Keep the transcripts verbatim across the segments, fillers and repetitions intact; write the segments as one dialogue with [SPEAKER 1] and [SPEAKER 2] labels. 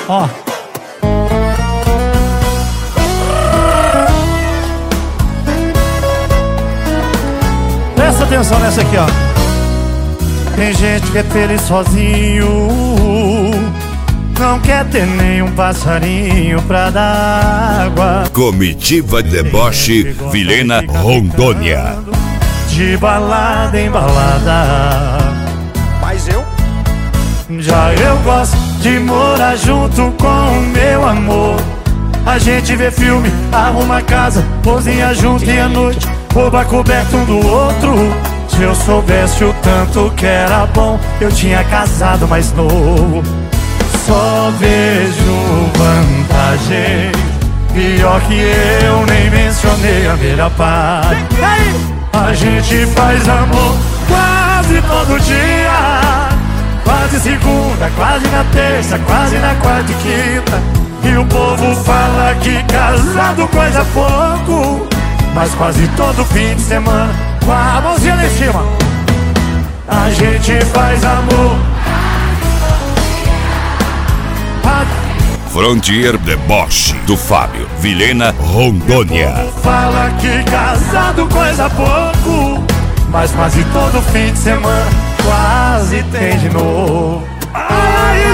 [SPEAKER 1] Ó. Presta atenção nessa aqui, ó. Tem gente que é feliz sozinho, não quer ter nenhum passarinho pra dar água.
[SPEAKER 2] Comitiva Deboche, Vilhena, Rondônia.
[SPEAKER 1] De balada em balada.
[SPEAKER 3] Mas eu?
[SPEAKER 1] Já eu gosto de morar junto com o meu amor. A gente vê filme, arruma casa, cozinha junto e à noite rouba coberto um do outro. Se eu soubesse o tanto que era bom, eu tinha casado mais novo. Só vejo vantagem, pior que eu nem mencionei a melhor parte. A gente faz amor quase todo dia, quase segunda, quase na terça, quase na quarta e quinta. E o povo fala que casado coisa pouco, mas quase todo fim de semana, com a mãozinha lá em cima, a gente faz amor.
[SPEAKER 2] Frontier Deboche, do Fábio, Vilhena, Rondônia.
[SPEAKER 1] O povo fala que casado coisa pouco, mas quase todo fim de semana quase tem de novo. Ai,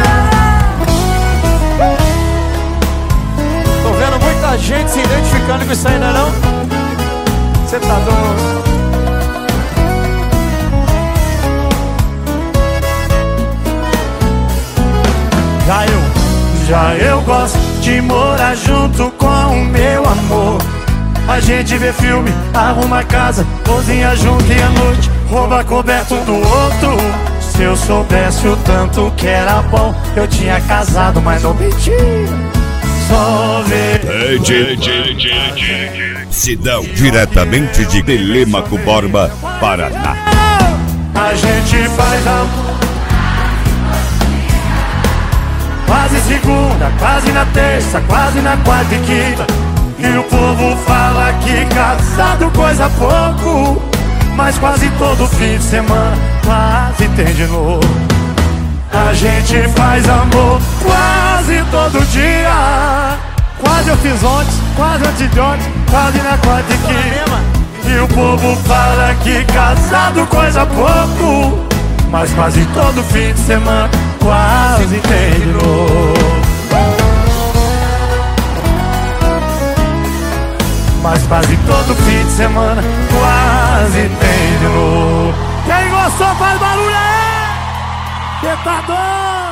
[SPEAKER 3] tô vendo muita gente se identificando com isso aí, não é não? Cê tá doido?
[SPEAKER 1] Já eu, já eu gosto de morar junto com o meu amor. A gente vê filme, arruma casa, cozinha junto e à noite rouba coberto um do outro. Se eu soubesse o tanto que era bom, eu tinha casado, mas não menti. Só ver
[SPEAKER 2] Sidão, diretamente de Telêmaco Borba, Paraná.
[SPEAKER 1] A gente faz amor quase segunda, quase na terça, quase na quarta e quinta. E o povo fala que casado coisa pouco, mas quase todo fim de semana quase tem de novo. A gente faz amor quase todo dia, quase eu fiz ontem, quase antes de ontem, quase na quarta e quinta. E o povo fala que casado coisa pouco, mas quase todo fim de semana quase tem de novo. Mas quase todo fim de semana quase tem de novo. Quem gostou faz barulho aí! Que tá doido!